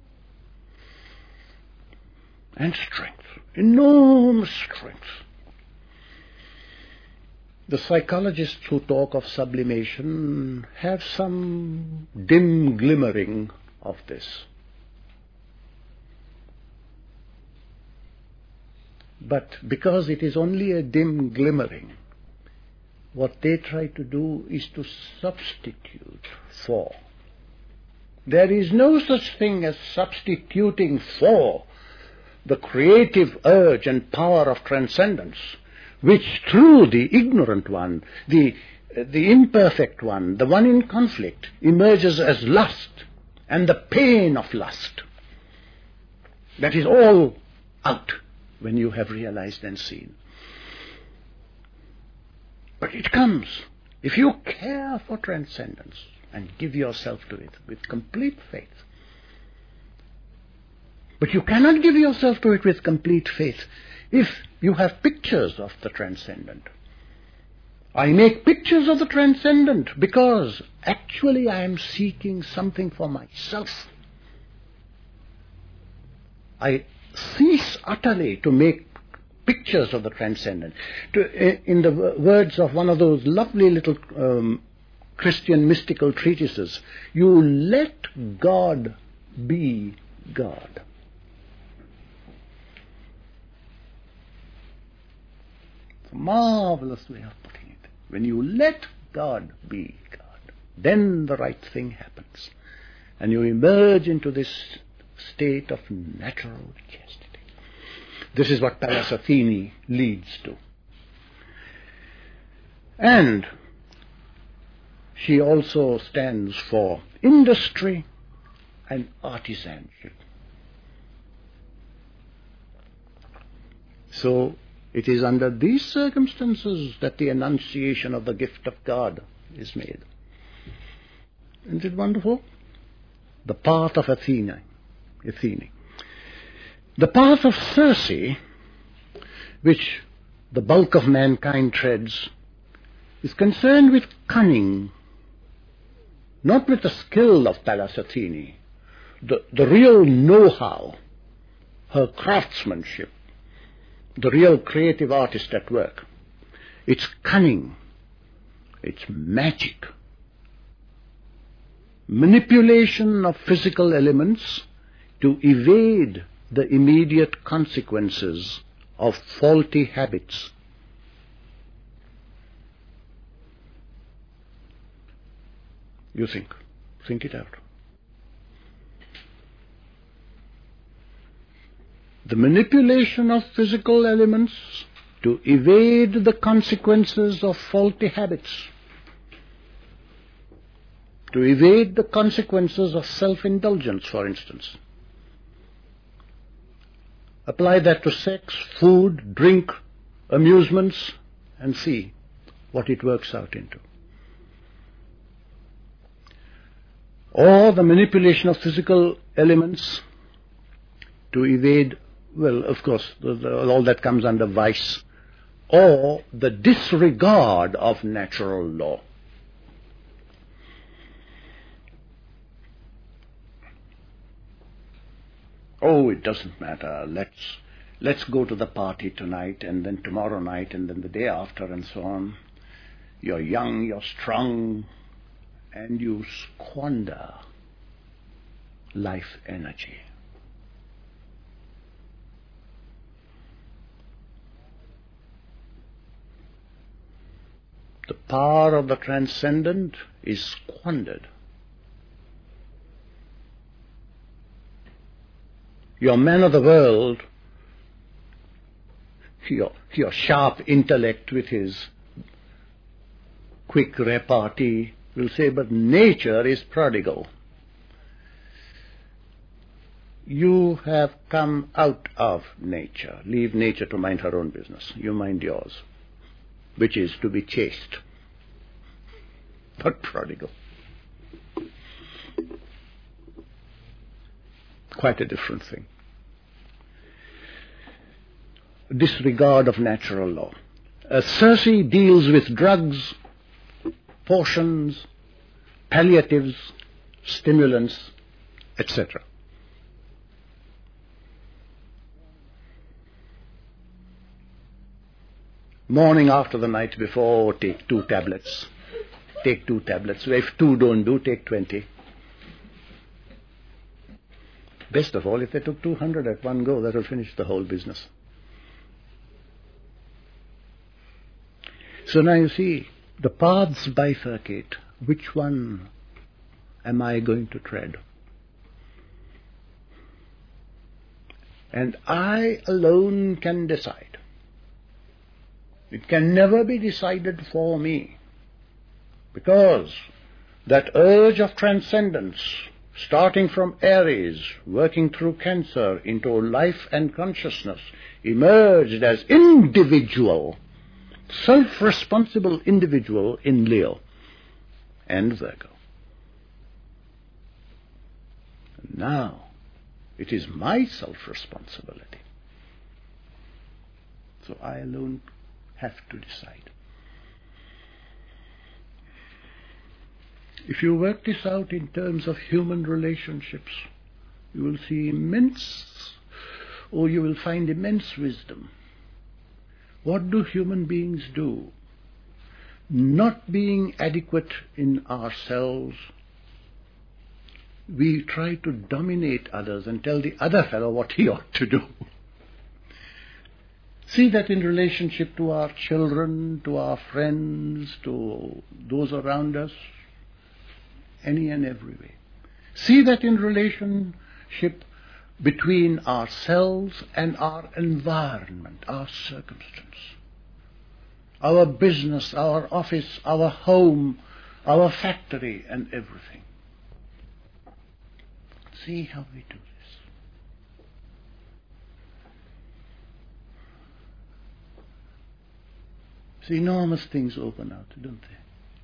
and strength, enormous strength. The psychologists who talk of sublimation have some dim glimmering of this. But because it is only a dim glimmering, what they try to do is to substitute for. There is no such thing as substituting for the creative urge and power of transcendence, which through the ignorant one, the, the imperfect one, the one in conflict, emerges as lust and the pain of lust. That is all out when you have realized and seen. But it comes if you care for transcendence and give yourself to it with complete faith. But you cannot give yourself to it with complete faith if you have pictures of the transcendent. I make pictures of the transcendent because actually I am seeking something for myself. I cease utterly to make pictures of the transcendent. To, in the words of one of those lovely little um, Christian mystical treatises, you let God be God. It's a marvelous way of putting it. When you let God be God, then the right thing happens. And you emerge into this state of natural chastity. This is what Pallas Athene leads to. And she also stands for industry and artisanship. So It is under these circumstances that the annunciation of the gift of God is made. Isn't it wonderful? The path of Athena. Athene. The path of Circe, which the bulk of mankind treads, is concerned with cunning, not with the skill of Pallas Athene, the, the real know-how, her craftsmanship, the real creative artist at work. It's cunning, it's magic, manipulation of physical elements to evade the immediate consequences of faulty habits. You think. Think it out. The manipulation of physical elements to evade the consequences of faulty habits, to evade the consequences of self-indulgence, for instance. Apply that to sex, food, drink, amusements, and see what it works out into. Or the manipulation of physical elements to evade, well, of course, the, the, all that comes under vice, or the disregard of natural law. Oh, it doesn't matter. Let's let's go to the party tonight, and then tomorrow night, and then the day after, and so on. You're young, you're strong, and you squander life energy. The power of the transcendent is squandered. Your man of the world, your, your sharp intellect with his quick repartee will say, but nature is prodigal. You have come out of nature. Leave nature to mind her own business. You mind yours, which is to be chaste, but prodigal. Quite a different thing. Disregard of natural law. Uh, Circe deals with drugs, potions, palliatives, stimulants, et cetera. Morning after the night before, take two tablets. Take two tablets. If two don't do, take twenty. Best of all, if they took two hundred at one go, that will finish the whole business. So now you see, the paths bifurcate. Which one am I going to tread? And I alone can decide. It can never be decided for me, because that urge of transcendence, starting from Aries, working through Cancer into life and consciousness, emerged as individual, self-responsible individual in Leo and Virgo. Now, it is my self-responsibility. So I alone have to decide. If you work this out in terms of human relationships, you will see immense, or you will find immense wisdom. What do human beings do? Not being adequate in ourselves, we try to dominate others and tell the other fellow what he ought to do. See that in relationship to our children, to our friends, to those around us, any and every way. See that in relationship between ourselves and our environment, our circumstance, our business, our office, our home, our factory, and everything. See how we do this. enormous things open out, don't they?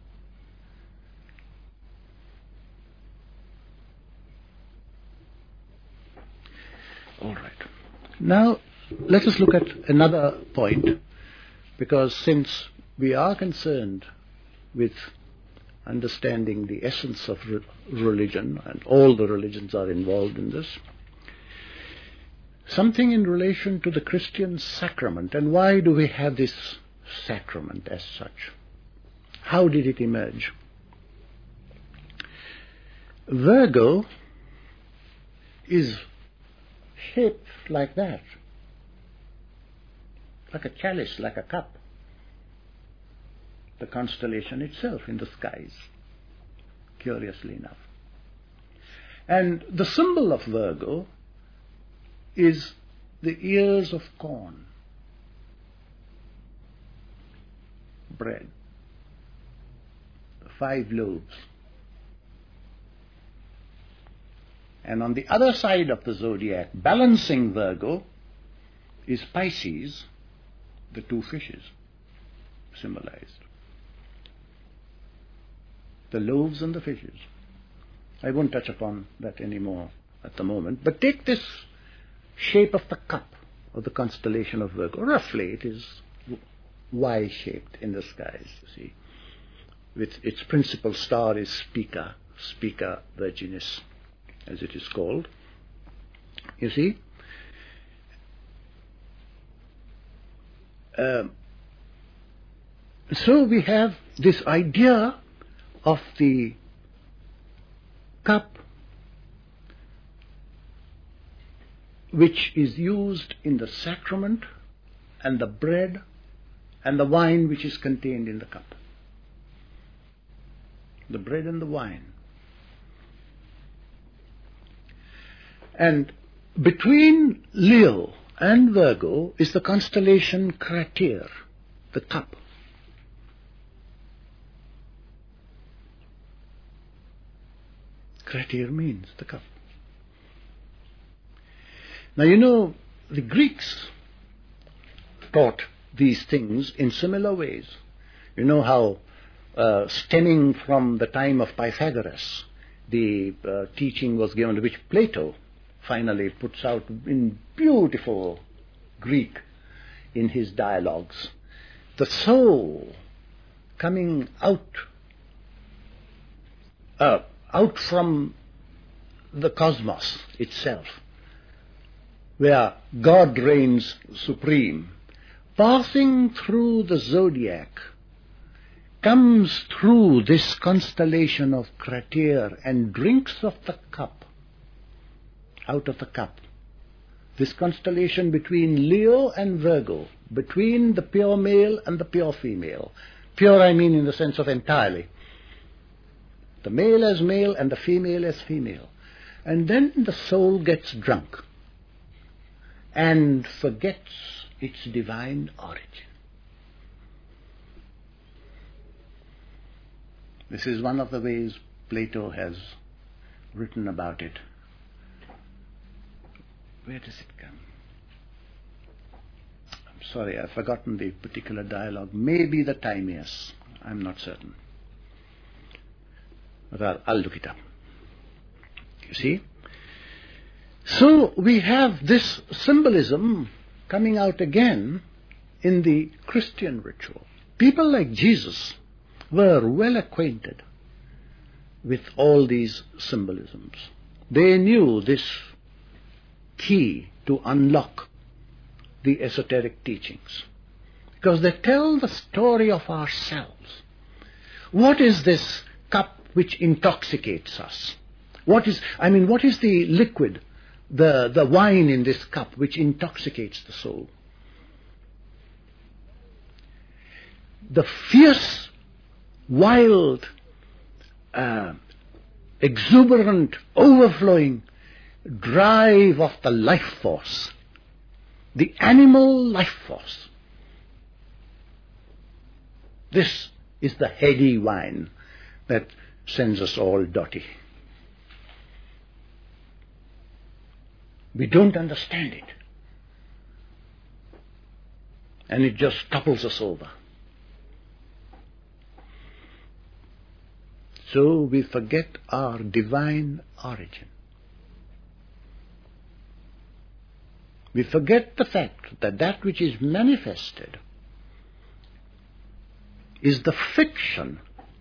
All right. Now, let us look at another point, because since we are concerned with understanding the essence of re- religion, and all the religions are involved in this, something in relation to the Christian sacrament, and why do we have this sacrament as such? How did it emerge? Virgo is shaped like that, like a chalice, like a cup. The constellation itself in the skies, curiously enough. And the symbol of Virgo is the ears of corn, bread, the five loaves. And on the other side of the zodiac, balancing Virgo, is Pisces, the two fishes symbolized. The loaves and the fishes. I won't touch upon that anymore at the moment, but take this shape of the cup of the constellation of Virgo. Roughly it is Y-shaped in the skies, you see. With its principal star is Spica, Spica Virginis, as it is called. You see? Um, so we have this idea of the cup which is used in the sacrament, and the bread and the wine which is contained in the cup. The bread and the wine. And between Leo and Virgo is the constellation Crater, the cup. Crater means the cup. Now you know, the Greeks taught these things in similar ways. You know how uh, stemming from the time of Pythagoras, the uh, teaching was given, which Plato finally puts out in beautiful Greek in his dialogues. The soul coming out, uh, out from the cosmos itself, where God reigns supreme, passing through the zodiac, comes through this constellation of Crater and drinks of the cup, out of the cup. This constellation between Leo and Virgo, between the pure male and the pure female. Pure I mean in the sense of entirely. The male as male and the female as female. And then the soul gets drunk and forgets its divine origin. This is one of the ways Plato has written about it. Where does it come? I'm sorry, I've forgotten the particular dialogue. Maybe the Timaeus. I'm not certain. But I'll, I'll look it up. You see? So we have this symbolism coming out again in the Christian ritual. People like Jesus were well acquainted with all these symbolisms. They knew this key to unlock the esoteric teachings, because they tell the story of ourselves. What is this cup which intoxicates us? What is, I mean, what is the liquid, the, the wine in this cup which intoxicates the soul? The fierce, wild, uh, exuberant, overflowing drive of the life force, the animal life force. This is the heady wine that sends us all dotty. We don't understand it, and it just topples us over. So we forget our divine origin. We forget the fact that that which is manifested is the fiction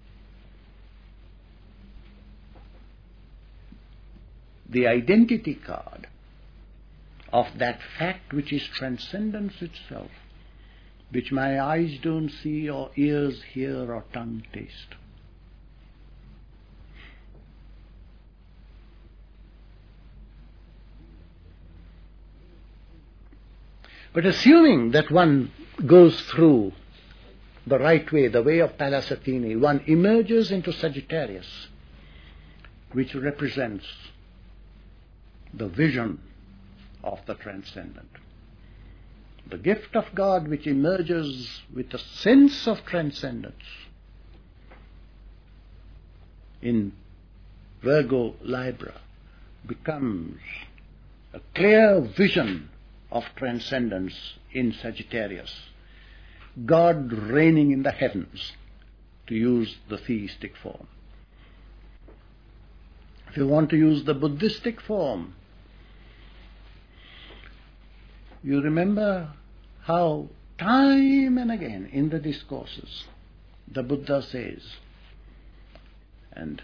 the identity card of that fact which is transcendence itself, which my eyes don't see or ears hear or tongue taste. But assuming that one goes through the right way, the way of Pallas Athene, one emerges into Sagittarius, which represents the vision of the transcendent. The gift of God which emerges with a sense of transcendence. In Virgo Libra becomes a clear vision of transcendence in Sagittarius. God reigning in the heavens, to use the theistic form. If you want to use the Buddhistic form, you remember how time and again in the discourses the Buddha says, and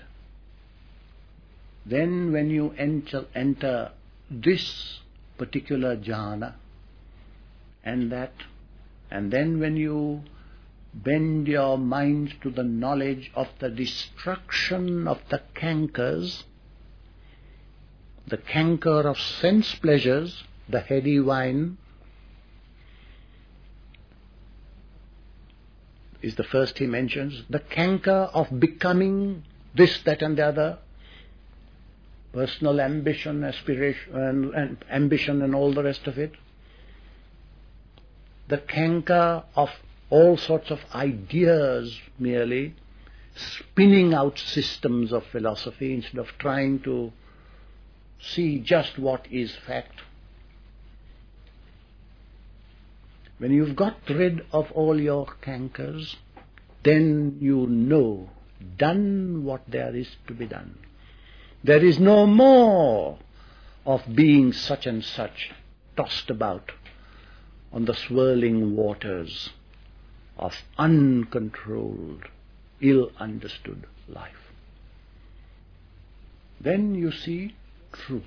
then when you enter, enter this particular jhana and that, and then when you bend your mind to the knowledge of the destruction of the cankers, the canker of sense pleasures, the heady wine, is the first he mentions, the canker of becoming this, that and the other, personal ambition, aspiration, and, and ambition and all the rest of it, the canker of all sorts of ideas merely, spinning out systems of philosophy instead of trying to see just what is fact. When you've got rid of all your cankers, then you know, done what there is to be done. There is no more of being such and such, tossed about on the swirling waters of uncontrolled, ill-understood life. Then you see truth.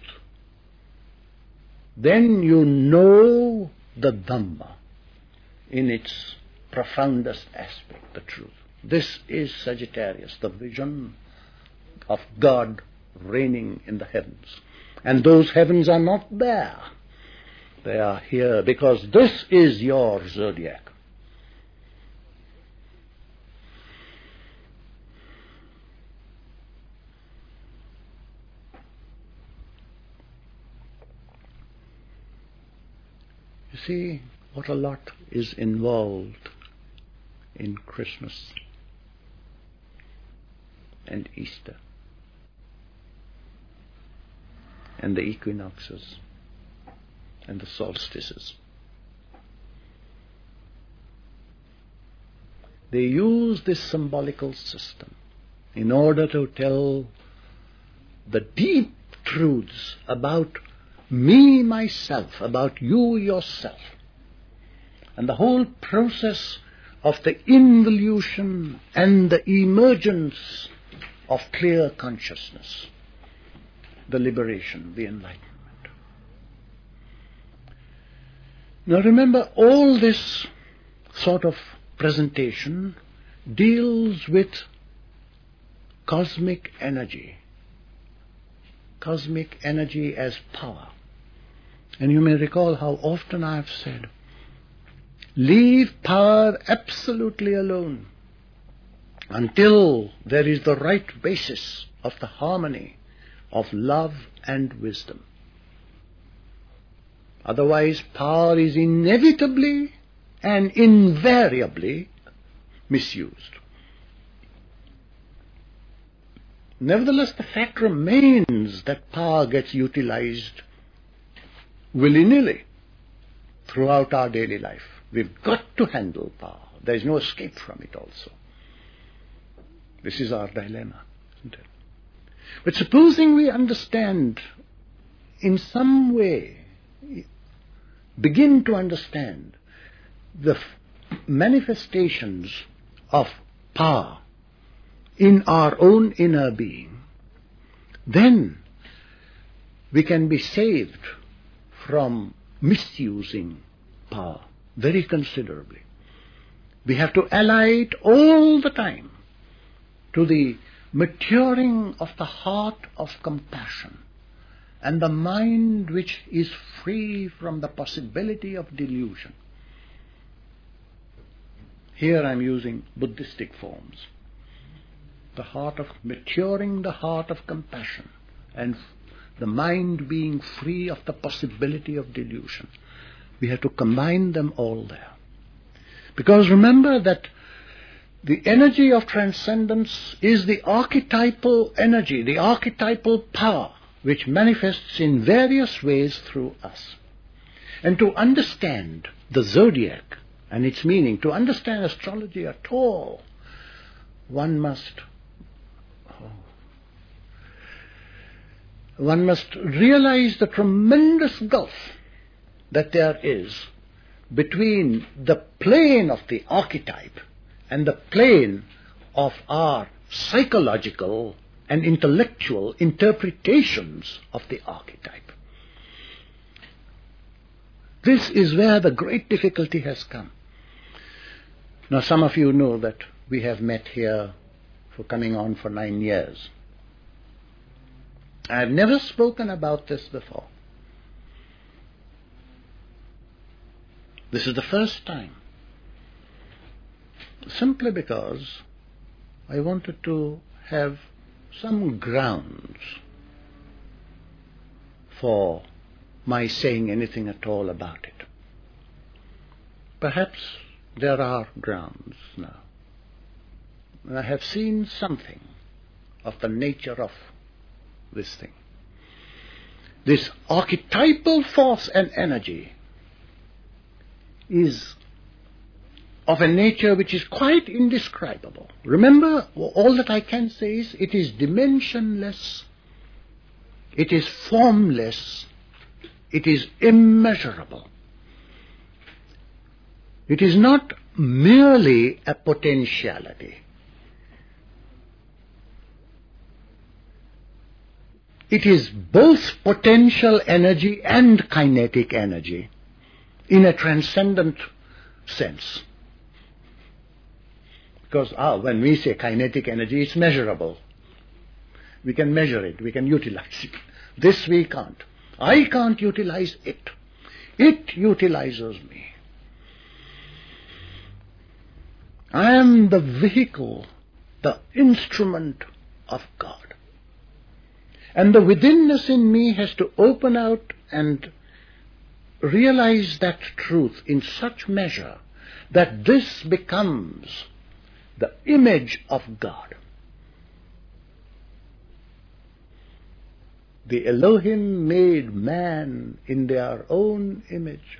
Then you know the Dhamma in its profoundest aspect, the truth. This is Sagittarius, the vision of God reigning in the heavens. And those heavens are not there. They are here because this is your zodiac. You see what a lot is involved in Christmas and Easter and the equinoxes and the solstices. They use this symbolical system in order to tell the deep truths about me, myself, about you, yourself, and the whole process of the involution and the emergence of clear consciousness, the liberation, the enlightenment. Now remember, all this sort of presentation deals with cosmic energy, cosmic energy as power. And you may recall how often I have said, leave power absolutely alone until there is the right basis of the harmony of love and wisdom. Otherwise, power is inevitably and invariably misused. Nevertheless, the fact remains that power gets utilized willy-nilly throughout our daily life. We've got to handle power. There is no escape from it also. This is our dilemma. isn't it? But supposing we understand in some way, begin to understand the manifestations of power in our own inner being, then we can be saved from misusing power very considerably. We have to ally it all the time to the maturing of the heart of compassion and the mind which is free from the possibility of delusion. Here I am using Buddhistic forms. The heart of maturing the heart of compassion and the mind being free of the possibility of delusion. We have to combine them all there. Because remember that the energy of transcendence is the archetypal energy, the archetypal power which manifests in various ways through us. And to understand the zodiac and its meaning, to understand astrology at all, one must oh, one must realize the tremendous gulf that there is between the plane of the archetype and the plane of our psychological and intellectual interpretations of the archetype. This is where the great difficulty has come. Now, some of you know that we have met here for coming on for nine years. I have never spoken about this before. This is the first time. Simply because I wanted to have some grounds for my saying anything at all about it. Perhaps there are grounds now. And I have seen something of the nature of this thing. This archetypal force and energy is of a nature which is quite indescribable. Remember, all that I can say is it is dimensionless, it is formless, it is immeasurable. It is not merely a potentiality. It is both potential energy and kinetic energy in a transcendent sense. Because ah, when we say kinetic energy, it's measurable. We can measure it, we can utilize it. This we can't. I can't utilize it. It utilizes me. I am the vehicle, the instrument of God. And the withinness in me has to open out and realize that truth in such measure that this becomes the image of God. The Elohim made man in their own image.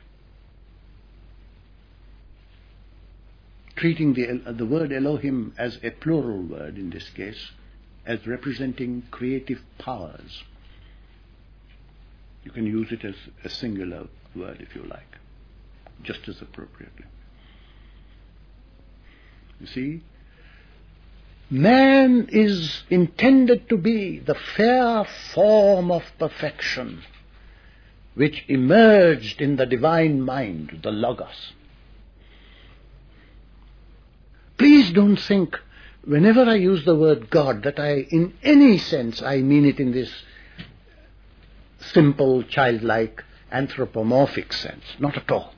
Treating the, the word Elohim as a plural word in this case, as representing creative powers. You can use it as a singular word if you like, just as appropriately. You see, man is intended to be the fair form of perfection which emerged in the divine mind, the Logos. Please don't think, whenever I use the word God, that I, in any sense, I mean it in this simple, childlike, anthropomorphic sense. Not at all.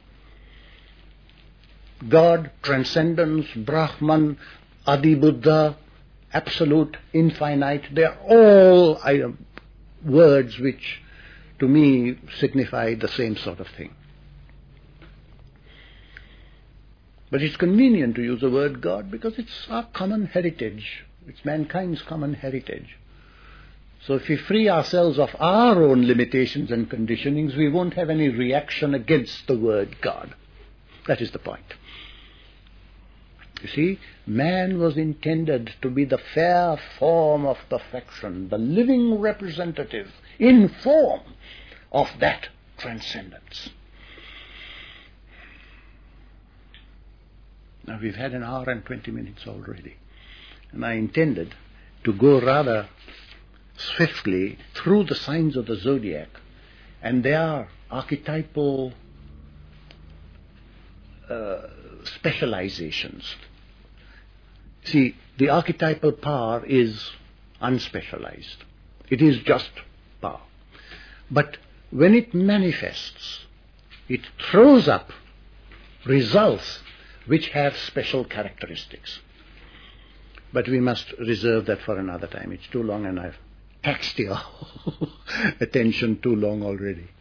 God, transcendence, Brahman, Adi Buddha, absolute, infinite, they are all uh, words which to me signify the same sort of thing. But it's convenient to use the word God because it's our common heritage. It's mankind's common heritage. So if we free ourselves of our own limitations and conditionings, we won't have any reaction against the word God. That is the point. You see, man was intended to be the fair form of perfection, the living representative in form of that transcendence. Now we've had an hour and twenty minutes already, and I intended to go rather swiftly through the signs of the zodiac and their archetypal uh, specializations. See, the archetypal power is unspecialized. It is just power. But when it manifests, it throws up results which have special characteristics. But we must reserve that for another time. It's too long and I've taxed your attention too long already.